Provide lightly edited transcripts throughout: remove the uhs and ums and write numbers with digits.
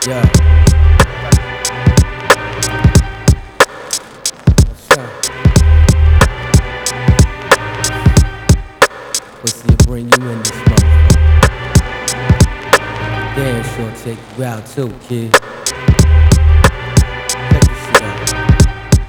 Yeah. What's up? Pussy will bring you in this motherfucker. Damn sure take you out too, kid. Check this shit out.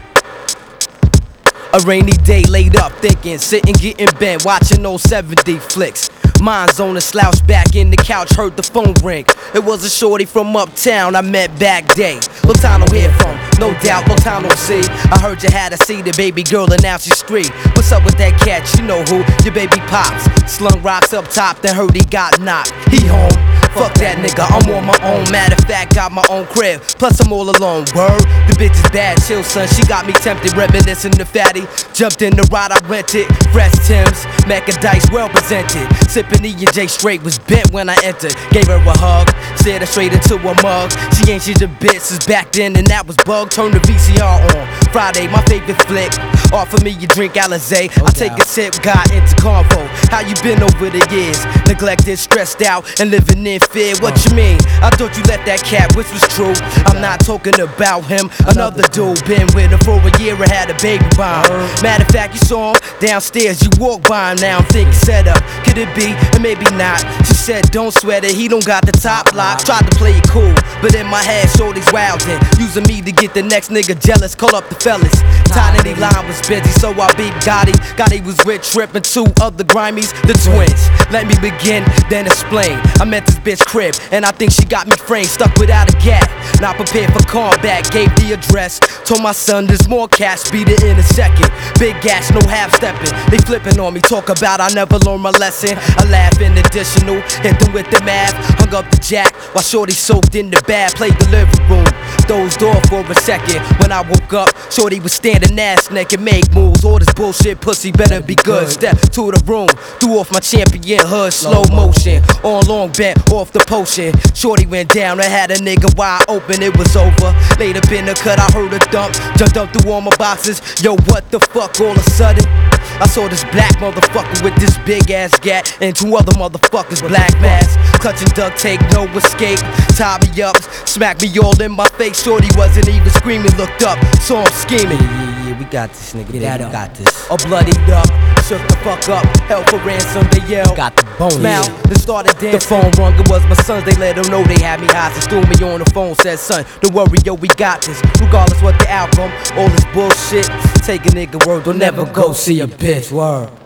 A rainy day laid up thinking, sitting getting bent, watching old 70 flicks. Mind's on a slouch back in the couch, heard the phone ring. It was a shorty from uptown I met back day. Long time no hear from, no doubt, long time no see. I heard you had a see the baby girl and now she's street. What's up with that cat? You know who? Your baby pops. Slung rocks up top, then heard he got knocked. He home. Fuck that nigga, I'm on my own. Matter of fact, got my own crib. Plus I'm all alone. Word, the bitch is bad, chill son. She got me tempted, reminiscing the fatty. Jumped in the ride, I rented. Fresh Timbs, Mac and Dice, well presented. Sipping E&J straight, was bent when I entered. Gave her a hug, stared her straight into a mug. She ain't she's a bitch since back then, and that was bug. Turn the VCR on. Friday, my favorite flick. Offer me a drink, Alizé. I take a sip, got into convo. How you been over the years? Neglected, stressed out, and living in fear. What you mean? I thought you left that cat, which was true. I'm not talking about him. Another dude been with him for a year and had a baby by him. Matter of fact, you saw him downstairs. You walked by him. Now I'm thinking set up. Could it be? And maybe not. She said, don't sweat it. He don't got the top lock. Tried to play it cool, but in my head, shorty's wildin'. Using me to get the next nigga jealous. Call up the fellas. Tiny line was busy, so I beat Gotti. Gotti was with Trip and two other grimies, the twins. Let me begin, then explain. I met this bitch crib, and I think she got me framed, stuck without a gap. Not prepared for combat, gave the address. Told my son there's more cash, beat it in a second. Big gas, no half stepping. They flipping on me, talk about I never learned my lesson. I laugh in additional, hit them with the math. Hung up the jack while shorty soaked in the bath. Played the living room, dozed off for a second. When I woke up, shorty was standing ass naked, make moves. All this bullshit pussy better be good. Step to the room, threw off my champion hood, slow motion. On long bent, off the potion. Shorty went down, I had a nigga wide open, it was over. Laid up in the cut, I heard a thump. Jumped up through all my boxes. Yo, what the fuck all of a sudden? I saw this black motherfucker with this big ass gat and two other motherfuckers, black masks. Clutching duct tape, no escape. Tied me up, smacked me all in my face. Shorty wasn't even screaming, looked up, saw him scheming. Yeah, we got this nigga, yeah, we got this. All bloodied up, shook the fuck up, held for ransom, they yelled. Got the bone, smile, then started dancing. The phone rung, it was my sons, they let them know they had me hostage. Threw me on the phone, said son, don't worry, yo, we got this. Regardless what the outcome, all this bullshit. Take a nigga word, don't never go see a bitch, word.